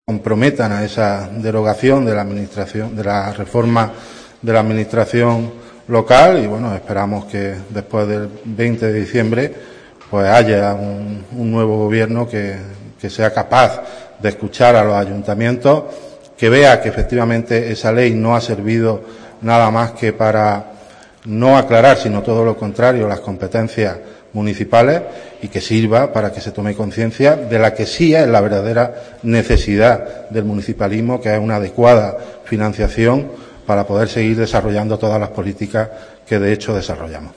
comprometan a esa derogación de la administración, de la reforma de la administración local, y bueno, esperamos que después del 20 de diciembre pues haya un nuevo gobierno que sea capaz de escuchar a los ayuntamientos, que vea que efectivamente esa ley no ha servido nada más que para no aclarar, sino todo lo contrario, las competencias municipales, y que sirva para que se tome conciencia de la que sí es la verdadera necesidad del municipalismo, que es una adecuada financiación para poder seguir desarrollando todas las políticas que de hecho desarrollamos.